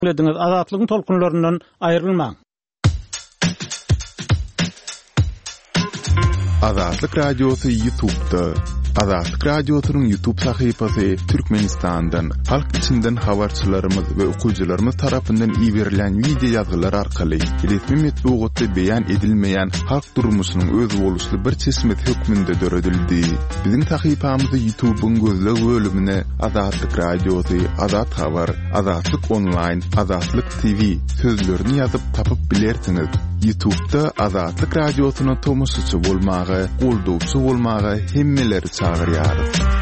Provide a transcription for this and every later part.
Bildiňiz, azatlygyň tolkunlaryndan aýrylmaň. Azatlyk radiosu YouTube'da. Azatlyk radiosynyň YouTube sahypasy Türkmenistandan, halk içinden habarçylarymyz we okuwçylarymyz tarapyndan iýerilen video ýazgylar arkaly resmi metbuatda beýan edilmeýän halk durmuşynyň öz boluşly bir çeşmet hökmünde döredildi. Biziň sahypamyzy YouTube'un gözleg bölümine Azatlyk radiosu, Azat habar, Azatlyk online, Azatlyk TV sözlerini ýazyp tapyp bilersiňiz. YouTube'da Azatlyk radiosyna tomoşaçy bolmagy, goldowçy bolmagy hemmeleri çağırýar.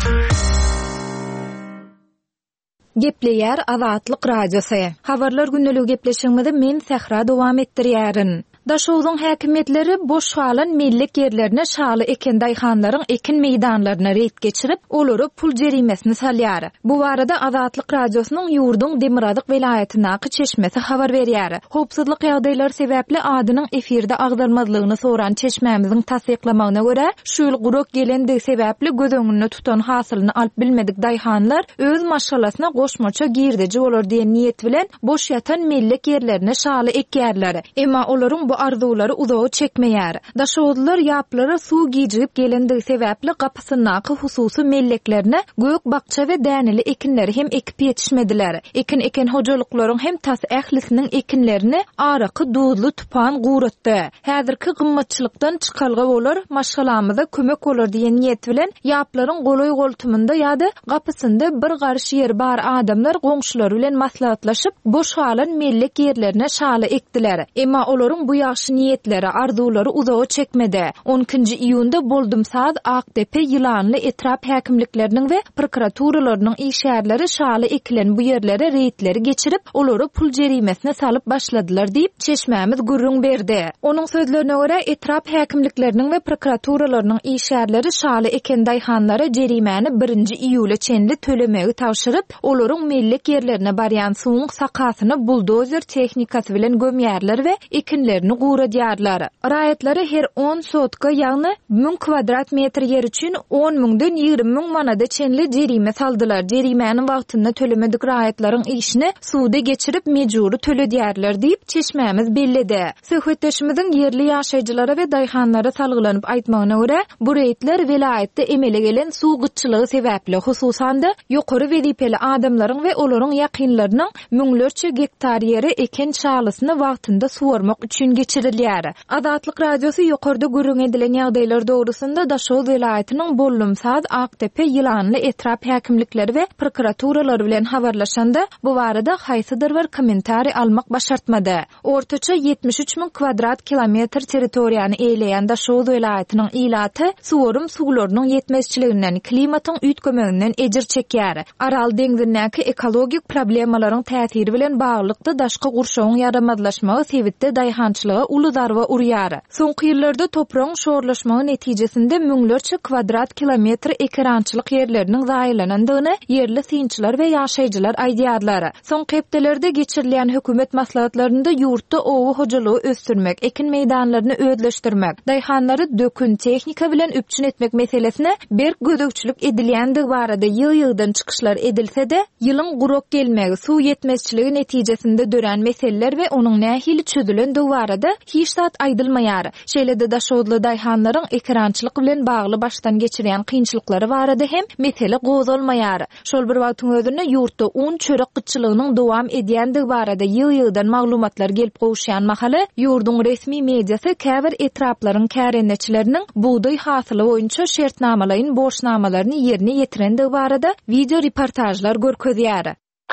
Gepleýär Azatlyk radiosu. Habarlar günneligi gepleşigimizde men Sehra dowam etdirýärin. Daşowdyň häkimetleri boş halan millik yerlerine şaly eken daýhanlaryň ekin meýdanlaryna reýt geçirip, olary pul jerimesini salýar. Bu barada Azatlyk radiosynyň ýurduň Demiradyk welaýatynaky çeşmesi habar berýär. Howpsuzlyk ýagdaýlary sebäpli adynyň efirde agdarmazlygyny soran çeşmämiziň tasdiklamagyna görä, şuýul guruk gelendigi sebäpli göz tutan hasylyny alyp bilmedik daýhanlar öz maşgalasyna goşmaça girdici bolar diýen niýet bilen boş ýatan millik yerlerine şaly ekýärler. Emma olaryň bu arzulary uzağa çekmeýär. Daşowdylar ýaplara suw gijip gelendigi sebäpli gapysynaky hususy melleklerine gök bakça we däneli ekinleri hem ekip ýetişmediler. Eken hojalyklaryň hem tas ählisiniň ekinlerini araky duýdly tupan guratdy. Häzirki gymmatçylykdan çykalga bolar, maşgalamyza kömek bolar diýen niýet bilen ýaplaryň goloy goltumunda ýa-da gapysynda bir garşy yer bar adamlar goňşulary bilen maslahatlaşyp boş halan mellek yerlerine şaly ekdiler. Emma olaryň bu ýaşy niýetleri, arzulary uzağa çekmedi. 12-nji iýunda Boldumsaz, Akdepe, Ýylanly etrap häkimlikleriniň we prokuraturalarnyň işgärleri şaly ekilen bu ýerlere reýtleri geçirip, olary pul jerimesine salyp başladylar diýip çeşmämiz gurrun berdi. Onuň sözlerine görä, etrap häkimlikleriniň we prokuraturalarnyň işgärleri şaly eken daýhanlara jerimeni 1-nji iýule çenli tölemegi tawşyryp, olaryň millek yerlerine barýan suwuň sakasyny buldozer tehnikasy bilen gömýärler we ekinlerini guradýarlar. Raýatlary her 10 sotka, ýagny 1000 kvadrat metr yer üçin 10.000-den 20.000 manada çenli jerime saldylar. Jerimäniň wagtynda tölemedik raýatlaryň işini suwda geçirip mejburi töledýärler diýip çeşmämiz belledi. Söhbetdeşimiziň yerli ýaşaýjylary we daýhanlara salgylanyp aýtmagyna görä, bu reýtler welaýatda emele gelen suw gyççylygy sebäpli hususan da ýokary wezipeli adamlaryň we olaryň ýakynlarynyň müňlerçe gektar ýeri eken şalysyny wagtynda suwarmak üçin geçirilýär. Azatlyk radiosu ýokarda görüň edilen ýagdaýlar dogrusynda Daşow welaýatynyň Bollumsaz, Akdepe, Ýylanly etrap häkimlikleri we prokuraturalary bilen habarlaşanda bu barada haýsydyr bir kommentari almak başartmady. Ortaça 73.000 kvadrat kilometr territoriýany eýleýän Daşow welaýatynyň ilaty suwarym suwlarynyň ýetmezçiliginden, klimatyň üýtgemeginden ejir çekýär. Aral deňzindäki ekologik problemalaryň täsiri bilen baglykda daşky gurşawyň ýaramazlaşmagy sebitde daýhançylyga uly darba urýar. Soňky ýyllarda toprağyň şorlaşmagy netijesinde müňlerçe kvadrat kilometr ekrançylyk ýerleriniň zaýlanandygyny yerli synçylar we ýaşaýjylar aýdýarlar. Soňky hepdelerde geçirilýän hökümet maslahatlarynda ýurtda owu hojalygy östürmek, ekin meýdanlaryny ödleşdirmek, daýhanlary dökün tehnika bilen üpçün etmek meselesine berk gödökçülük edilýändigi barada ýygy-ýygydan çykyşlar edilse-de, ýylyň gurok gelmegi, suw ýetmezçiligi netijesinde dören meseleler we onuň nähili çözülen barada hiç zat aýdylmaýar. Şeýlede daşowdly daýhanlaryň ekrançylyk bilen bagly başdan geçirýän kynçylyklary barada hem mesele gozalmaýar. Şol bir wagtyň özünde ýurtda un çörek gyçylygynyň dowam edýändigi barada ýygy-ýygydan maglumatlar gelip gowuşýan mahaly ýurduň resmi mediýasy käbir etraplaryň kärendeçileriniň buğday hasyly boýunça şertnamalaryň borçnamalaryny ýerine ýetirendigi barada video reportajlar görkezýär.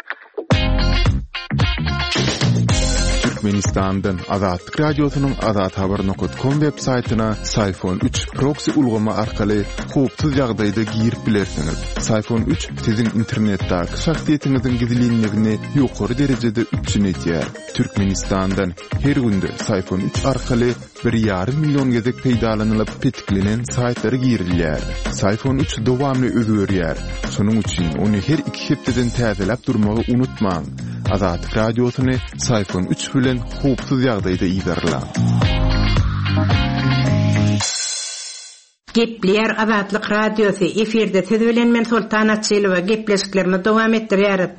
Türkmenistan'dan Azatlyk radiosynyň azathabar.com web saytyna Sayfon 3 proxy ulgama arkaly howpsuz ýagdaýda girip bilersiňiz. Sayfon 3 siziň internetdäki şahsiýetiňiziň gizliligini ýokary derejede üçin etýär. Türkmenistan'dan her günde Sayfon 3 arkaly 1,5 milyon gezek peýdalanylyp petiklenen saytlary girilýär. Sayfon 3 dowamly özgörýär. Şonuň üçin ony her 2 hepdeden täzeläp durmagy unutmaň. Azatlyk radiosyny Sayfon 3 bilen howpsuz ýagdaýda iýdarlar. Gepleýär Azatlyk radiosu efirde söz bilen men Sultan Atçylywa gepleşiklerimi dowam etdirýär.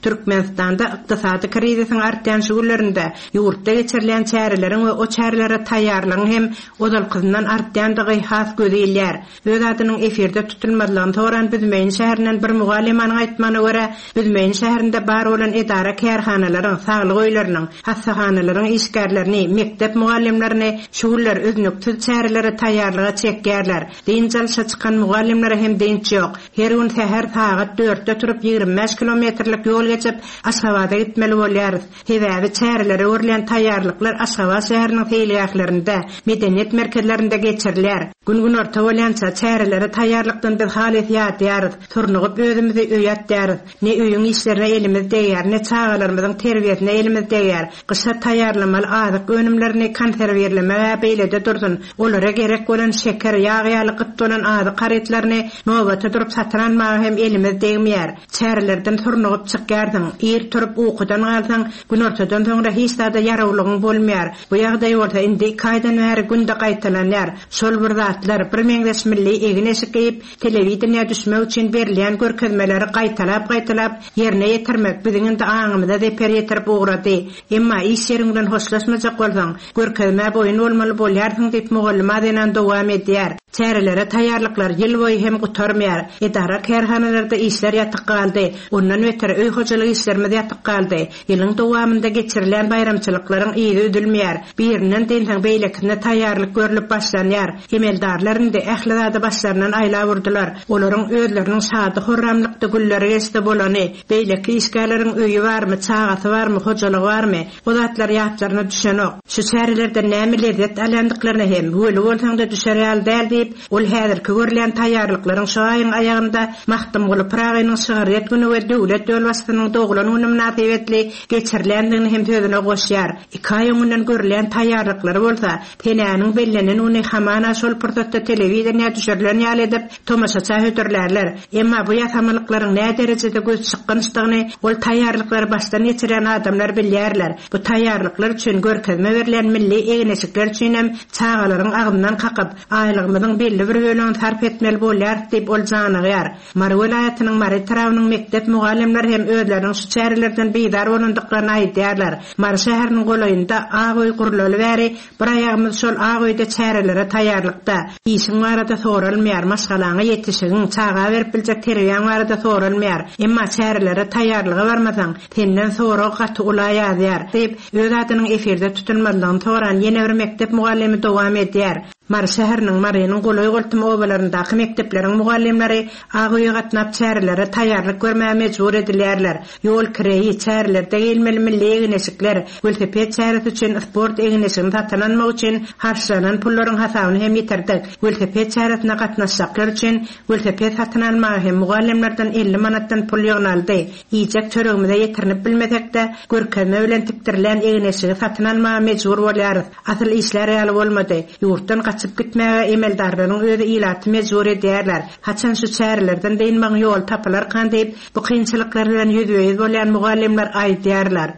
Türkmenistanda ykdysady krizisiň artýan şugullarynda ýurtda geçirilen çäreleriň we o çärelere taýýarlygyň hem odalkyndan artýandygy has gözelýär. Öz adynyň efirde tutulmadygyny toran Büdmeýin şäherinden bir mugallimanyň aýtmagyna görä, Büdmeýin şäherinde bar bolan edara kärhanalaryň, saglyk öýleriniň, hassahanalyryň işgärlerini, mektep mugallimlerini şugullar öznükçül çärelere taýýarlyga çekýärler. Diýinçe çykan mugallimlere hem diýinç ýok. Her gün sähär saat 4-de turup 25 kilometrlik ýol geçip Aşgabat'a gitmeli bolýarys. Hebäbi çärelere örilen taýýarlyklar Aşgabat şäheriniň teýliýaklarynda, medeniýet merkezlerinde geçirilýär. Gün orta bolýança çärelere taýýarlykdan bir halet ýatýarys. Turnugyp özümizi öýatýarys. Ne öýüň işlerine elimiz değýär, ne çağalarymyzyň terbiýesine elimiz değýär. Gysga taýýarlamaly azyk önümlerini konserwerleme we beýlede dursun. Olara gerek bolan şeker, ýağ ýaly gyt bolan azyk garetlerini nowata durup satranmagy hem elimiz değmeýär. Çärelerden turnugyp çykýardyň, ir turup ukudan alsaň, gün ortadan soňra hiç zada ýarawlygyň bolmaýar. Bu ýagdaý bolsa indi 2 aýdan bäri günde gaýtalanýar. Şol bir zatlar bir meňdeş milli egine şeýip telewizionyna düşmek üçin berilýän görkezmeleri gaýtalap ýerine ýetirmek biziň de aňymyza deper ýetirip ugrady. Emma iş ýerinden hoşlaşmajak bolsaň, görkezme boýun bolmaly bolýarsyň diýip mugallim adynan dowam edýär. Çärelere taýýarlyklar ýyl boýy hem gutarmaýar. Edara kärhanalarda işler ýatyk galdy. Ondan ötürü öý hojalyk işlerimiz ýatyk galdy. Ýylyň dowamynda geçirilen bayramçylyklaryň ýyly ödülmeýär. Birinden deňten beýlekine taýýarlyk görülip başlanýar. Emeldarlaryň da ähli başlaryndan aýla wurdular. Olaryň özleriniň şady horramlykda gülleri geçdi bolany. Beýleki işgärleriň öýü barmy, çagasy barmy, hojalygy barmy? O zatlar ýatlaryna düşenok. Şu çärelerden näme lezzet alýandyklaryna hem öýle bolsaň da düşerýär däl. Ol häzirki görülen taýýarlyklaryň şu aýyň aýagynda mahtum bolup Pragynyň şygaryat güni we döwlet döwletçiligining dogulanyny münasibetli geçirilendigini hem sözüne goşýar. 2 aý öňünden görülen taýýarlyklary bolsa, tenäniň bellenen uny hamana şol pursatda telewizionyna düşürilen ýaly edip tomaşaça hötürlerler. Emma bu ýasamlyklaryň nä derejede göz çykkançlygyny ol taýýarlyklary başdan geçiren adamlar bilýärler. Bu taýýarlyklar üçin görkezme berilen milli egneşikler üçin hem çağalaryň agymdan kakyp aýlygymyzyň belli bir bölügini sarf etmeli bolýar diýip ol janygyar. Mary welaýatynyň Mary tarawynyň mektep mugallimleri hem özleriň şu çärelerden beýdar bolandyklaryny aýdýarlar. Mary şäheriniň golaýynda Agoý gurulaly bäri bir aýagymyz şol Agoýda çärelere taýýarlykda. İşiň barada sorulmaýar, maşgalaňa ýetişigiň, çaga berip biljek terbiýäň barada sorulmaýar. Emma çärelere taýýarlygy barmasaň, senden sonra gaty ulaýar diýip öz adynyň efirde tutulmadygyny toran ýene bir mektep mugallimi dowam edýär. Mary şäheriniň Marynyň golaý goltuma obalaryndaky mektepleriň mugallimleri Agoýa gatnap çärelere taýýarlyk görmäge mejbur edilýärler. Ýol kireyi çärelerde gelmeli milli egneşikler, welosiped çäresi üçin sport egneşigini satlanmak üçin harçlanan pullaryň hasabyny hem ýetirdik. Welosiped çäresine gatnaşjaklar üçin welosiped satyn almagy hem mugallimlerden 50 manatdan pul ýygnaldy. Ýejek çöregimize ýetirinip bilmesek-de görkezme bilen tiktirilen egneşigi satyn almagy mejbur bolýarys. Asyl işler ýaly bolmady. Ýurtdan kaçıp gitmäge emeldarlaryň özi ilaty mejbur edýärler. Haçan şu çärelerden deýinmäň ýol tapylar kan diýip bu kynçylyklar bilen ýüzüýiz bolýan mugallimler aýdýarlar.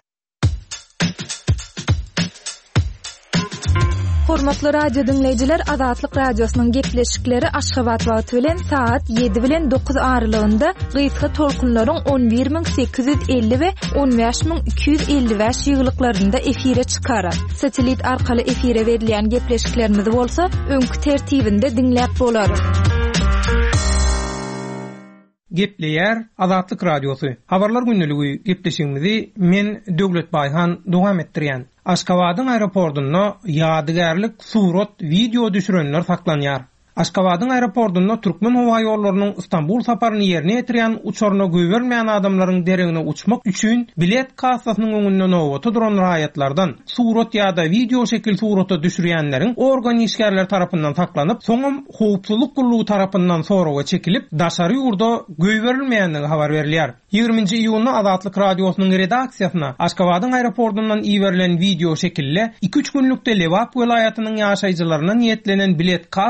Hormatly radio dinleyijiler, Azatlyk radiosynyň gepleşikleri Aşgabat wagty bilen saat 7 bilen 9 aralygynda gysga tolkunlaryň 11850 we 15255 ýyglyklarynda efire çykarar. Satelit arkaly efire berilýän gepleşiklerimiz bolsa, öňkü tertibinde dinläp bolar. Gepleýär Azatlyk radiosu. Habarlar günneligi gepleşigimizi men Döwlet Baýhan dowam etdirýän. Aşgabatyň aeroportunda ýadygärlik surat video düşürenler saklanýar. Aşgabatyň aeroportunda Türkmen howa ýollarynyň Istanbul saparyny ýerine ýetiren uçaryna göýbermeýän adamlaryň deregine uçmak üçin bilet kassasynyň öňünde nowata duran raýatlardan surat ýa-da video şekil surata düşürýänleriň organ işgärler tarapyndan saklanyp, soňam howpsuzlyk gullugy tarapyndan soraga çekilip, daşary ýurda göýberilmeýändigi habar berilýär. 20-nji iýulda Azatlyk radiosynyň redaksiýasyna Aşgabatyň aeroportundan iýerilen video şekille 2-3 günlükde Lewap welaýatynyň ýaşaýjylaryna niýetlenen bilet kassasynyň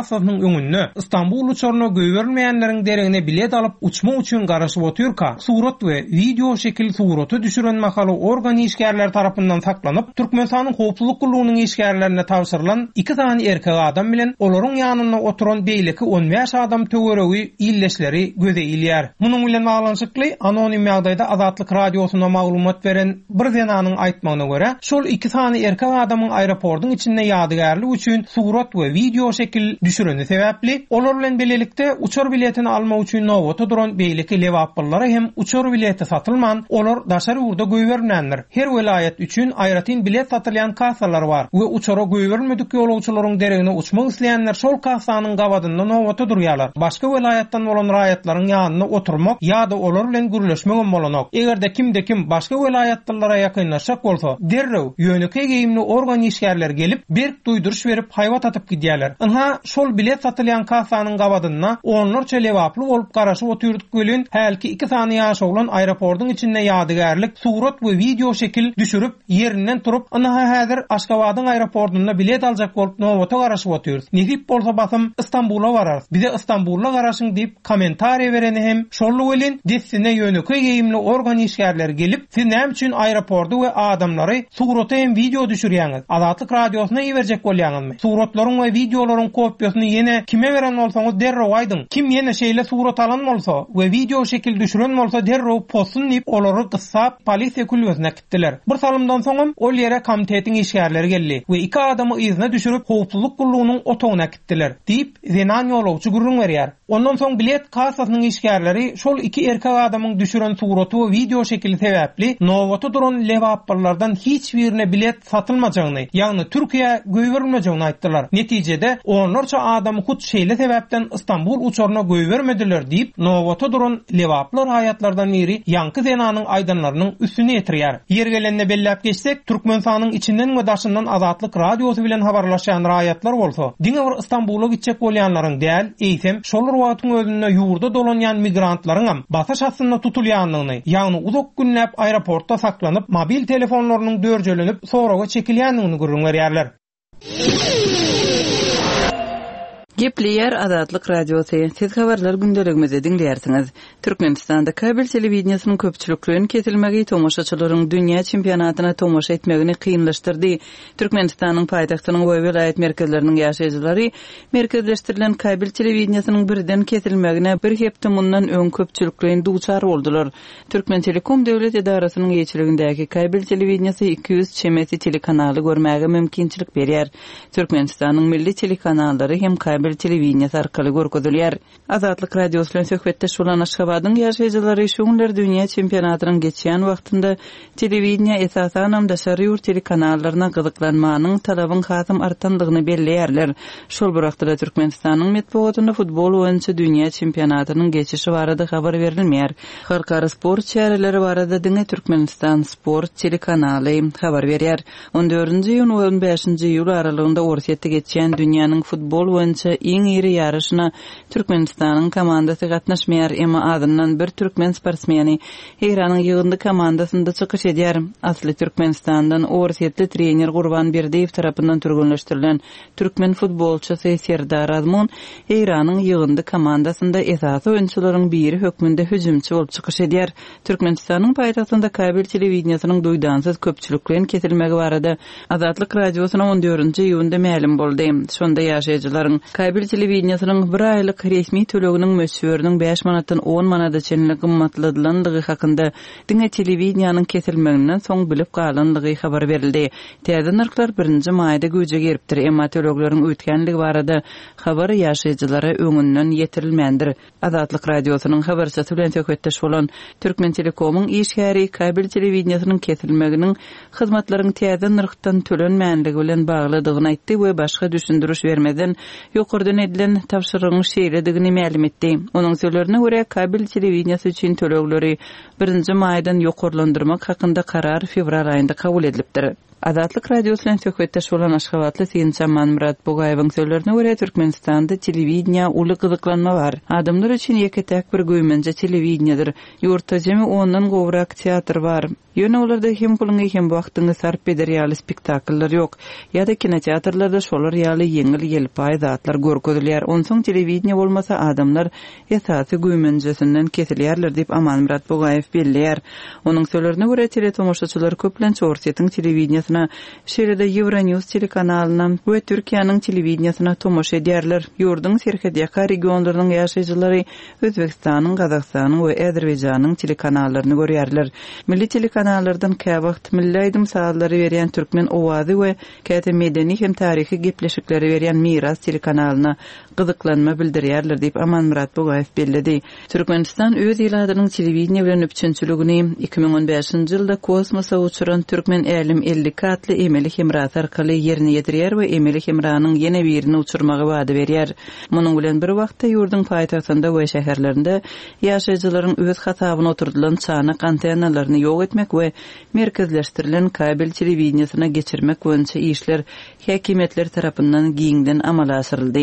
öňünde Istanbul uçaryna göýberilmeýänleriň deregine bilet alyp uçmak üçin garaşyp oturýarka, surat we video şekil suraty düşüren makaly organ işgärler tarapyndan saklanyp, Türkmenistanyň howpsuzlyk gulugynyň işgärlerine tawsyrylan 2 tane erkek adam bilen olaryň ýanynda oturan beýleki 15 adam töweregi illeşleri göze ilýär. Munyň bilen baglanşykly anonim ýagdaýda Azatlyk radiosyna maglumat beren bir zenanyň aýtmagyna görä, şol 2 tane erkek adamyň aeroportyň içinde ýadygärlik üçin surat we video şekil düşüreni sebäpli, olar bilen bilelikde uçar biletini almak üçin nowata duran beýleki lewaplara hem uçar bileti satylman, olar daşary urda göýberlenler. Her welaýat üçin aýratyn bilet satylýan kassalar bar we uçara göýbermedik ýolagçylaryň deregine uçmak isleýänler şol kassanyň gabadynda nowata durýarlar. Başga welaýatdan bolan raýatlaryň ýanyna oturmak ýa-da olar bilen gürleşmegen bolanok. Egerde kimde kim başga welaýatlara ýakynlaşak bolsa, derrew ýöneki geýimli organ işgärler gelip berk duýduruş berip haýwat atyp gidýärler. Aha şol bilet satylýan kassanyň gabadynda onlarça lewaply bolup garaşyp otyrdyk gölün hälki 2 sany ýaş oglan aeroportyň içinde ýadygärlik surat we video şekil düşürüp ýerinden turup ana häzir Aşgabatyň aeroportunda bilet aljak bolup nowata garaşyp otyrdy. Nehip bolsa basym Istanbula barar. Bize Istanbul'a garaşyň diýip kommentariýa bereni hem şollu welin dessine ýöneki geýimli organ işgärler gelip siz näme üçin aeroportda we adamlary suraty hem video düşürýäňiz? Azatlyk radiosyna iwerjek bolýaňyzmy? Suratlaryň we videolaryň kopýasyny ýene kime beren bolsaňyz derrew aýdyň. Kim ýene şeýle surat alan bolsa we video şekil düşüren bolsa derrew postun diýip olary gyssap polisiýa kulübesine gitdiler. Bir salymdan soňam ol ýere komitetiň işgärleri geldi we 2 adamy izne düşürüp howpsuzlyk gulugynyň otogyna gitdiler diýip zenan ýolagçy gurrun berýär. Ondan soň bilet kassasynyň işgärleri şol 2 erkek adamyň düşüren suraty we video şekili sebäpli nowata duran lewaplardan hiç birine bilet satylmajagyny, ýagny Türkiýe göýberilmejagyny aýtdylar. Netijede onlarça adam hut şeýle sebäpden Istanbul uçaryna göýbermediler diýip nowata duran lewaplar haýatlardan biri ýanky zenanyň aýdanlarynyň üstüne ýetirýär. Ýergelenine belläp geçsek, Türkmenistanyň içinden we daşyndan Azatlyk radiosy bilen habarlaşan raýatlar bolsa, diňe bir Istanbula gitjek bolýanlaryň däl, eýsem şol wagtyň özünde ýurda dolanýan migrantlaryň basa şahsynda tutulýanlygyny, ýagny uzak günläp aeroportda saklanyp mobil telefonlarynyň dörjelenip soraga çekilýänligini gurrun berýärler. Gepleýär Azatlyk radiosy. Siz habarlar gündeligimizi dinleýärsiňiz. Türkmenistanda kabel telewizionynyň köpçülikden kesilmegi tomaşaçylaryň dünýä çempionatyna tomaşa etmegini kynlaşdyrdy. Türkmenistanyň paýtagtynyň we vilayet merkezleriniň ýaşaýjylary merkezleşdirilen kabel telewizionynyň birden kesilmegine bir hepde mundan öň köpçülikden duçar boldular. Türkmen Telekom döwlet edarasynyň ýetirligindäki kabel telewizionyny 200 çemesi telekanaly görmäge mümkinçilik berýär. Türkmenistanyň milli telekanallary hem kabel telewizionyny arkaly görkezilýär. Azatlyk radiosu bilen söhbetde şulan Aşgabatyň ýaşaýjylary şu günler dünýä çempionatynyň geçýän wagtynda telewizioniýa esasan daşary ýurt telekanallaryna gyzyklanmanyň talabyň hasym artandygyny belleýärler. Şol bir wagtda Türkmenistanyň metbuatynda futbol oýunçy dünýä çempionatynyň geçişi barada habar berilmeýär. Halkara sport çäreleri barada diňe Türkmenistan sport telekanaly habar berýär. 14-nji ýyl we 15-nji ýyl aralygynda Orsiýetde geçýän dünýäniň futbol oýunçy iň iri ýarışyna Türkmenistanyň komandasy gatnaşmaýar, emma adından bir türkmen sportsmeni Eýranyň ýygyndy komandasynda çykyş edýär. Asly Türkmenistandan Orsiýetli trener Gurban Berdiýew tarapyndan türgünleşdirilen türkmen futbolçysy Serdar Azmun Eýranyň ýygyndy komandasynda esasy oýunçylaryň biri hökmünde hüjümçi bolup çykyş edýär. Türkmenistanyň paýtagtynda kabel telewizionynyň duýdansyz köpçülikden kesilmegi barada Azatlyk radiosyna 14-nji ýylda ma'lum boldy. Şonda ýaşaýjylaryň kabel telewizionynyň bir aýlyk resmi töleginiň mösürüniň 5 manatdan 10 manada çenli gymmatladylandygy hakynda diňe telewizionynyň kesilmeginden soň bilip galandygy habar berildi. Täze narklar 1-nji maýda göje geripdir, emma tölegleriň ötkenligi barada habar ýaşaýjylara öňünden ýetirilmändir. Azatlyk radiosynyň habarçysy bilen söhbetde bolan Türkmen Telekomyň işgäri kabel telewizionynyň kesilmeginiň hyzmatlaryň täze narkdan tölenmänligi bilen baglydygyny aýtdy we başga düşündürüş bermeden ýokurdan edilen tapşyrygyň şeýledigini ma'lum etdi. Onuň sözlerine görä kabel telewizionyny üçin tölegleri 1-nji maýdan ýokurlandyrmak hakynda karar fevral aýynda kabul edilipdir. Adatlyk radiosynyň söhbetdeş bolan Aşgabatly Sinçamman Murat Bogaýewiň sözlerine görä Türkmenistanda telewizioniýa uly gyzyklanma bar. Adamlar üçin ýeketäk bir göýmenje telewizioniýadyr. Ýurtda jemy ondan gowrak teatr bar. Ýöne olarda hem pulyňy hem wagtyňy sarp eder ýaly spektakllar ýok. Ýa-da kinoteatrlarda şolar ýaly ýeňil ýelpaý zatlar görkezilýär. Onsoň telewizioniýa bolmasa adamlar esasy göýmenjesinden kesilýärler diýip Aman Murat Bogaýew belleýär. Onuň sözlerine görä teletomoşaçylar köplen Çorsiýetiň telewizioniýasyna, şeýle-de Euronews telekanalyna we Türkiýanyň telewizioniýasyna tomoşa edýärler. Ýurdun serhedýaka regionlarynyň ýaşaýjylary Özbekistanyň, Gazakstanyň we Azerbaýjanyň telekanallaryny görýärler. Milli telekanallardan käwagt milli aýdym saallary berýän Türkmen owazy we käte medeni hem taryhy gepleşikleri berýän Miras telekanalyna gyzyklanma bildirýärler diýip Aman Murat Bogaýew belledi. Türkmenistan öz ýyladynyň telewizioniýa bilen üçinçiligini 2015-nji ýylda kosmosa uçuran Türkmen Elim 50 katly emeli hemrat arkaly ýerine ýetirýär we emeli hemranyň ýene birini uçurmagy wada berýär. Munyň bilen bir wagtda ýurdun paýtagtynda we şäherlerinde ýaşaýjylaryň öz hasabyna oturdulan çanak antennalaryny ýok etmek we merkezleşdirilen kabel telewizioniýasyna geçirmek boýunça işler häkimetler tarapyndan giňden amala asyryldy.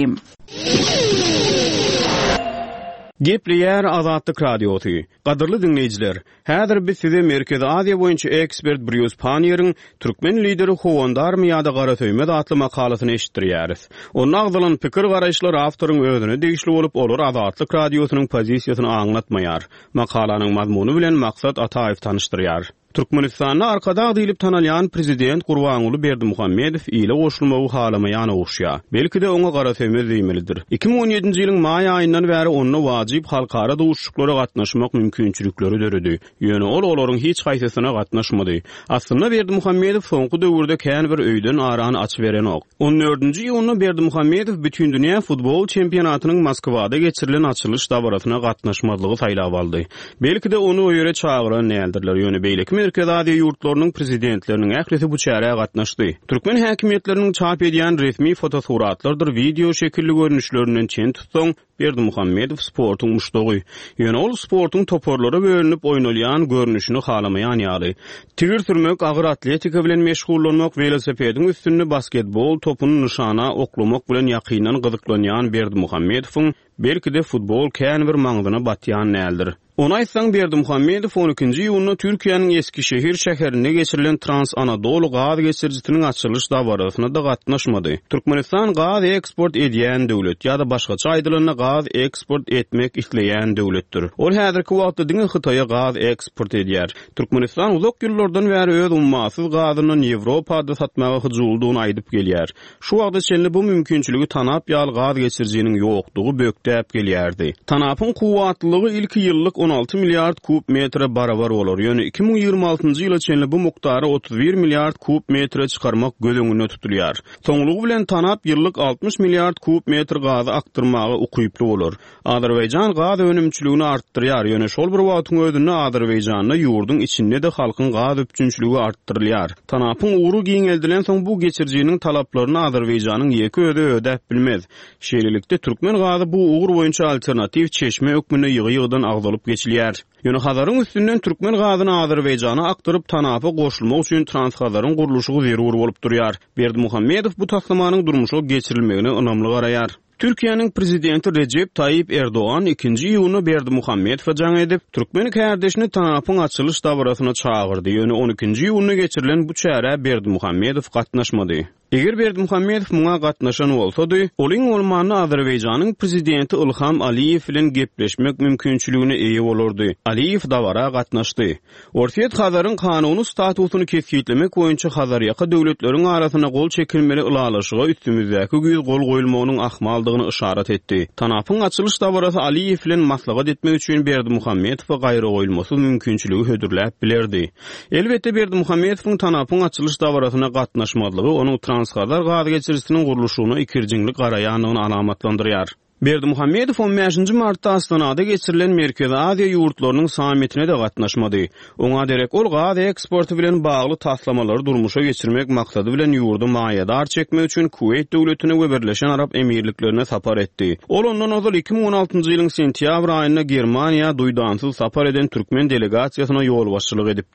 Gepleýär Azatlyk Radiosy. Gadyrly dinleýijiler, häzir biz size Merkezi Aziýa boýunça ekspert Bruce Panier'in Türkmen lideri Howandar Miýada Garatöýme adly makalasyny eşitdirýäris. Onun agdalan pikir garaýşlar awtoryň özüne degişli bolup olar Azatlyk Radiosynyň pozisiýasyny aňlatmaýar. Makalanyň mazmuny bilen maksat Ataýew tanışdyrýar. Türkmenistanyň arkada diýilip tanalýan prezident Gurbanuly Berdimuhammedow ile goşulmagy halamaýan oňşýa. Belki de oňa Garatöýme diýmelidir. 2017-nji ýylyň maý aýyndan bäri ony wajyp halkara dowuşçuklara gatnaşmak mümkinçilikleri döredi. Ýöne olaryň hiç gaýsysyna gatnaşmady. Aslynda Berdimuhammedow soňky döwürde kän bir öýden arany açy beren ok. 14-nji ýylyny Berdimuhammedow bütün dünýä futbol çempionatynyň Moskwada geçirilen açylyş dabarasyna gatnaşmadlygy saýlap aldy. Belki de onu o ýere çagyran näderler. Ýöne beýleki Merkezi Aziýa ýurtlarynyň prezidentleriniň ählisi bu çäreге gatnaşdy. Türkmen häkimetleriniň çap edýän resmi fotosuratlardyr, video şekilli görnüşlerinden çen tutsaň Berdimuhammedow sportuň muşdogy. Ýöne ol sportuň toporlary bölünip oýnalýan görnüşini halamaýan ýaly. Tir sürmek, agyr atletika bilen meşgullanmak, velosipediň üstünde basketbol topuny nyşana oklamak bilen ýakynan gyzyklanýan Berdimuhammedowyň belki de futbol kän bir maňzyna batýan näildir. Ona aýtsaň Berdimuhammedow 12-nji ýylyny Türkiýanyň Eskişehir şäherine geçirilen Trans Anadolu gaz geçirjisiniň açylyş dabarasyna da gatnaşmady. Türkmenistan gaz eksport edýän döwlet ýa-da başgaça aýdylanyna gaz eksport etmek isleýän döwletdir. Ol häzirki wagtda diňe Hytaýa gaz eksport edýär. Türkmenistan uzak ýyllardan bäri öz ummasyz gazyny Ýewropada satmagy hyjuldugyny aýdyp gelýär. Şu wagtda çenli bu mümkinçiligi tanap ýaly gaz geçirjisiniň ýokdugy bökdäp gelýärdi. Tanapyň kuwatlylygy ilki ýyllyk 16 milyard kub metre barabar olur. Ýöne 2026-njy ýyla çenli bu muktary 31 milyard kub metre çykarmak göleňine tutulýar. Soňlugy bilen tanap ýyllyk 60 milyard kub metre gazy aktyrmagy ukyply bolur. Azerbaýjan gaz önümçiligini artdyrýar. Ýöne şol bir wagtyň özünde Azerbaýjanda ýurdun içinde de halkyň gaz öpçünçiligi artdyrylýar. Tanapyň uğru giňeldilen soň bu geçirjiniň talaplaryny Azerbaýjanyň ýeki öde ödäp bilmez. Şeýlelikde Türkmen gazy bu uğur boýunça alternativ çeşme ökmüne ýygy-ýygydan agdalyp geçilýär. Ýöne Hazaryň üstünden Türkmen gazyny Azerbaýjana aktyryp tanapy goşulmak üçin Transhazaryň gurulşy zerur bolup durýar. Berdimuhammedow bu taslamanyň durmuşa geçirilmegine ynamly garaýar. Türkiýanyň prezidenti Recep Tayyip Erdoğan 2-nji ýylyny Berdimuhammedowa jaň edip, Türkmen kärdeşini tanapyň açylyş dabarasyna çagyrdy. Ýöne 12-nji ýylyny geçirilen bu çäre Berdimuhammedow gatnaşmady. Eger Berdimuhammedow muňa gatnaşan bolsady, olyň olmany Azerbaýjanyň prezidenti Ilham Aliýew bilen gepleşmek mümkinçiligine eýe bolardy. Aliýew dawara gatnaşdy. Ortiýet Hazaryň kanuny statusyny kesgitlemek boýunça Hazar ýaka döwletleriň arasyna gol çekilmeli ulalaşyga üstümizdäki güýz gol goýulmagynyň ahmaldygyny işaret etdi. Tanapyň açylyş dawarasy Aliýew bilen maslahat etmek üçin Berdimuhammedowa gaýry goýulmasy mümkinçiligi hödürläp bilerdi. Elbetde Berdimuhammedowyň tanapyň açylyş dawarasyna gatnaşmadlygy onuň Transhazar gaz geçirjisiniň gurulşyna ikirjiňlik garaýanlygyny alamatlandyrýar. Berdimuhammedow 15-nji martda Astanada geçirilen Merkezi Aziýa ýurtlarynyň sammitine de gatnaşmady. Oňa derek ol gaz eksporty bilen bagly taslamалary durmuşa geçirmek maksady bilen ýurdy maýadar çekmek üçin Kuweyt döwletine we Birleşen Arap Emirliklerine sapar etdi. Ol ondan ozal 2016-njy ýylyň sentýabr aýynda Germaniýa duýdansyz sapar eden Türkmen delegasiýasyna ýol başçylyk edipdi.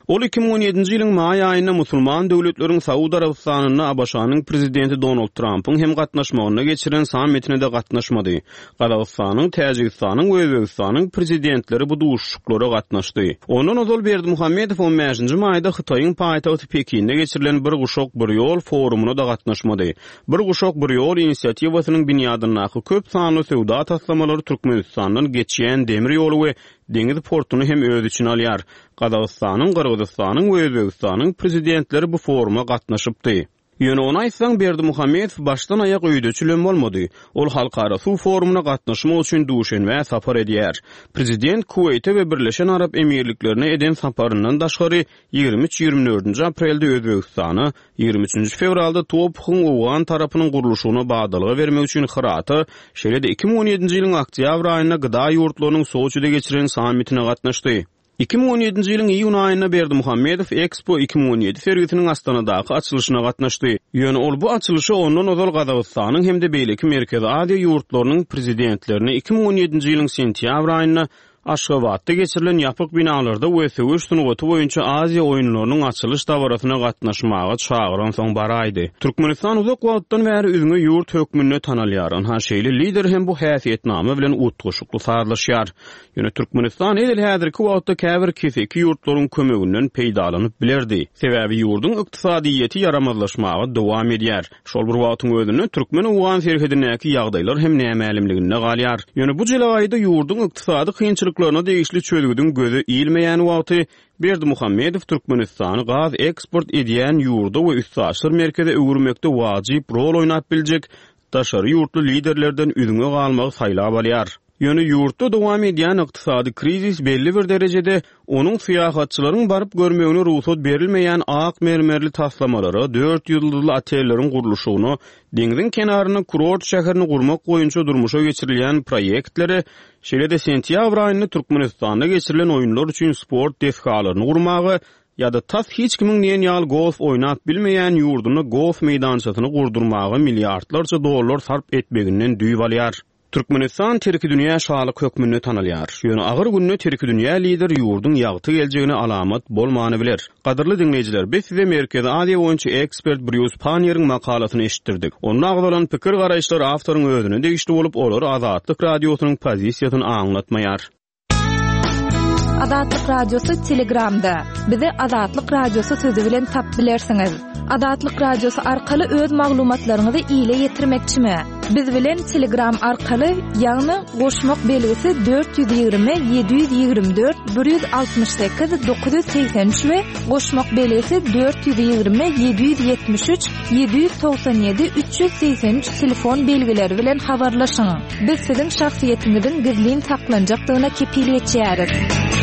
Ol 2017-nji ýylyň may aýynda musulman döwletleriň Saudi Arabistanyna Abaşanyň prezidenti Donald Trump'yň hem gatnaşmagyna geçiren sammitine de gatnaşmady. Qazaqstanyň, Täjikistanyň we Özbegistanyň prezidentleri bu duşuşyklara gatnaşdy. Ondan ozal Berdimuhammedow 15-nji maýda Hytaýyň paýtagty Pekinde geçirilen bir guşok bir ýol forumuna da gatnaşmady. Bir guşok bir ýol inisiatiwasynyň binýadynaky köp sanly sowda taslamalary Türkmenistanyň geçýän demir ýoly we deňiz portuny hem öz için alýar. Qazaqstanyň, Qırgızstanyň we Özbegistanyň prezidentleri bu foruma gatnaşypdy. Ýöne ona aýtsaň Berdimuhammedow başdan aýak öýde çülen bolmady. Ol halkara suw forumuna gatnaşmak üçin duşenme sapar edýär. Prezident Kuweyt'e we Birleşen Arap Emirliklerine eden saparyndan daşgary 23-24 aprelde Özbegistany, 23 fevralda Tophuň Owgan tarapynyň guruluşyna bagdalyga bermek üçin Hıraty, şeýle-de 2017-nji ýylyň oktýabr aýynda gyda ýurtlarynyň Soçyda geçirilen sammitine gatnaşdy. 2017-nji ýylyň iýun aýynda Berdimuhammedow Expo 2017 sergisiniň Astanadaky açylyşyna gatnaşdy. Ýöne ol bu açylyşy ondan ozal Qazaqstanyň hem de beýleki Merkezi Aziýa ýurtlarynyň prezidentlerini 2017-nji ýylyň sentýabr aýynda Aşgabatda geçirilen ýapyk binalarda WSU sunugaty boýunça Aziýa oýunlarynyň açylış dawrasyna gatnaşmagy çagyran soň baraýdy. Türkmenistan uzak wagtdan bäri özüňi ýurt hökmüne tanalýar. Ha şeýle lider hem bu häsiýetname bilen utguşykly sarlaşýar. Ýöne Türkmenistan edil häzirki wagtda käbir keseki ýurtlaryň kömeginden peýdalanyp bilerdi. Sebäbi ýurdun ykdysadyýety yaramazlaşmagy dowam edýär. Şol bir wagtyň özünde türkmen Owgan serhedindäki ýagdaýlar hem nämälimliginde galýar. Ýöne bu jelaýda ýurdun ykdysady kynçylyklarına degişli çözgüdün gözü iýilmeýän wagty Berdimuhammedow Türkmenistany gaz eksport edýän ýurda we üstsaşyr merkeze öwürmekde wajyp rol oýnap biljek daşary ýurtly liderlerden üdüňe galmagy saýlap alýar. Ýöne ýurtda dowam edýän ykdysady krizis belli bir derejede onuň syýahatçylaryň baryp görmegine ruhsat berilmeýän ak mermerli taslamalary, 4 ýyldızly otelleriň guruluşyny, deňiziň kenaryna kurort şäherini gurmak boýunça durmuşa geçirilýän proýektleri, şeýle-de sentýabr aýynda Türkmenistanda geçirilen oýunlar üçin sport deskalaryny gurmagy ýa-da tas hiç kimiň näme ýaly golf oýnap bilmeýän ýurduny golf meýdançasyny gurdurmagy milliardlarça dollar sarp etmeginden düýüp alýar. Türkmenistan terki dünýä şalyk hökmüne tanalýar. Ýöne agyr günne terki dünýä lider ýurdun ýagty geljegine alamat bolmany biler. Gadyrly dinleýijiler, biz size Merkezi Aziýa boýunça ekspert Bruce Panier'in makalasyny eşitdirdik. Onun agdalan pikir garaýşlary awtoryň özüne degişli bolup olar Azatlyk radiosynyň pozisiýasyny aňlatmaýar. Azatlyk radiosu Telegramda. Bizi Azatlyk radiosu sözi bilen tap bilersiňiz. Azatlyk radiosu arkaly öz maglumatlaryňyzy ýyla ýetirmekçimi? Biz bilen Telegram arkaly ýagny goşmak belgisi 420 724 168 983 we goşmak belgisi 420 773 797 383 telefon belgileri bilen habarlaşyň. Biz siziň şahsiýetiňizin gizlin saklanjakdygyna kepiliyet etýäris.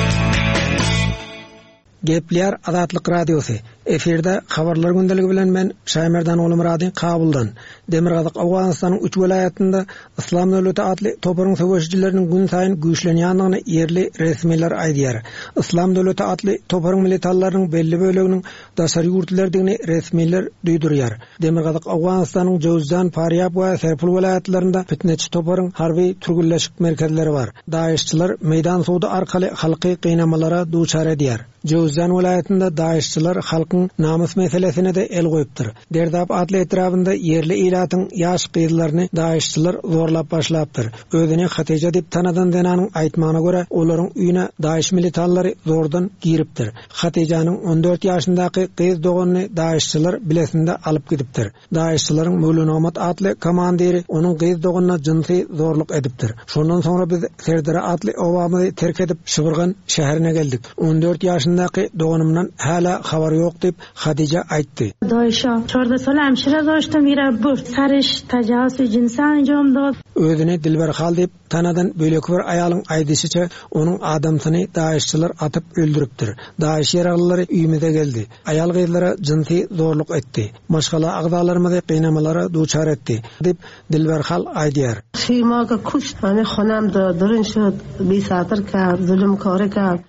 Gepler Azatlyk radiosu. Eferde habarlar gündeligi bilen men Şaýmerdan oğlum Radin Kabuldan. Demirgazak Awganystanyň 3 welaýatynda Islam döwleti atly toparyň söwüşçileriniň gün saýyn güýçlenýändigini ýerli resmiler aýdýar. Islam döwleti atly toparyň militallarynyň belli böleginiň daşary ýurtlardygyny resmiler duýdurýar. Demirgazak Awganystanyň Jowzjan, Faryab we Serpul welaýatlarynda fitneçi toparyň harby türgülleşik merkezleri bar. Daişçiler meýdan sowda arkaly halky gynamalara duçar edýär. Jowzjan welaýatynda daişçiler halkyň namus meselesine de el goýupdyr. Derdap atly etrafynda yerli ilatyň ýaş gyzlaryny daişçiler zorlap başlapdyr. Özüni Hatice dip tanadan denanyň aýtmagyna görä, olaryň üýüne daиш militallary zordan giripdir. Hatijanyň 14 ýaşyndaky gyz doganyny daişçiler bilesinde alyp gidipdir. Daişçilerin Mölünamat atly komandiri onuň gyz doganyna jinsy zorluk edipdir. Şondan soňra biz Serdara atly owamy terk edip Şybyrgan şäherine geldik. 14 ýaşyndaky doganymdan hala habar ýok dip Hatice aýtdy. Daişa 14 sal hemşire daşdym, ýere bu sarış tajawuz jinsi anjam dad. Özüni Dilber hal dip tanadan bölek bir aýalyň aýdyşyça onuň adamsyny daişçiler atyp öldüripdir. Daиш ýaralylary üýmede geldi. Aýal gyzlara jinsy zorluk etdi. Maşgala agdalarymyzy gynamalara duçar etdi dip Dilber hal aýdýar. Şeýmaga kuş, hani xonam da durun şu bir satır ka zulüm kary ka.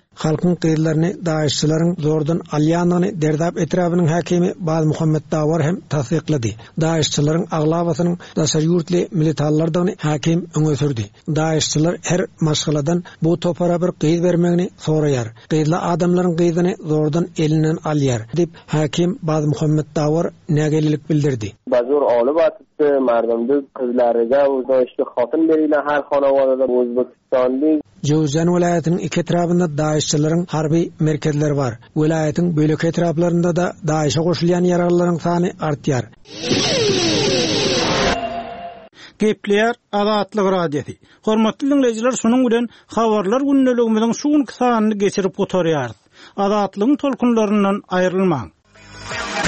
halkyň gyýlaryny daýyşçylaryň zordan alýanyny derdap etrabynyň hakimi Baz Muhammed Dawar hem tasdiqlady. Daýyşçylaryň aglabasynyň daşary ýurtly militarlardyny hakim öňe sürdi. Daýyşçylar her maşgaladan bu topara bir gyýz bermegini soraýar. Gyýzla adamlaryň gyýzyny zordan elinden alýar dip hakim Baz Muhammed Dawar nägelilik bildirdi. Bazur alıp atıptı, mardımda kızlarıga uzayışlı hatın beriyle her hanavada Özbekistanlı. Jowzjan welaýatynyň iki etrapynda daýyşçylaryň harby merkezleri bar. Welaýatyň bölek etraplarynda da daýyşa goşulýan ýaralylaryň sany artýar. Gepleýär Azatlyk radiosi. Hormatly dinleýijiler, şunuň bilen habarlar günneligimiziň şuň sanyny geçirip gotarýar. Azatlygyň tolkunlaryndan aýrylmaň.